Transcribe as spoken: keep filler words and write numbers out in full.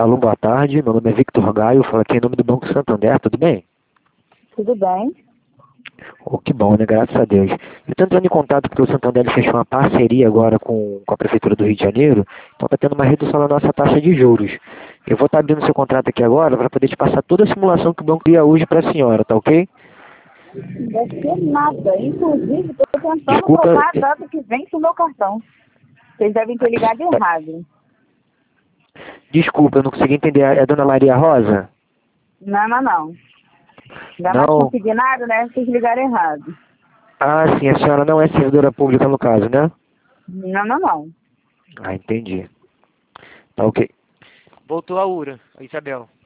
Alô, boa tarde. Meu nome é Victor Gaio, falo aqui em nome do Banco Santander, tudo bem? Tudo bem? Oh, que bom, né? Graças a Deus. Eu estou entrando em contato porque o Santander fechou uma parceria agora com, com a Prefeitura do Rio de Janeiro, então está tendo uma redução na nossa taxa de juros. Eu vou estar abrindo seu contrato aqui agora para poder te passar toda a simulação que o banco cria hoje para a senhora, tá ok? Não deve ser nada. Inclusive, estou tentando Desculpa. trocar a data que vence o meu cartão. Vocês devem ter ligado errado. Desculpa, eu não consegui entender. É a dona Maria Rosa? Não, não, não. Ainda mais Não. consignado, né? Vocês ligaram errado. Ah, sim, a senhora não é servidora pública no caso, né? Não, não, não. Ah, entendi. Tá ok. Voltou a Ura, a Isabel.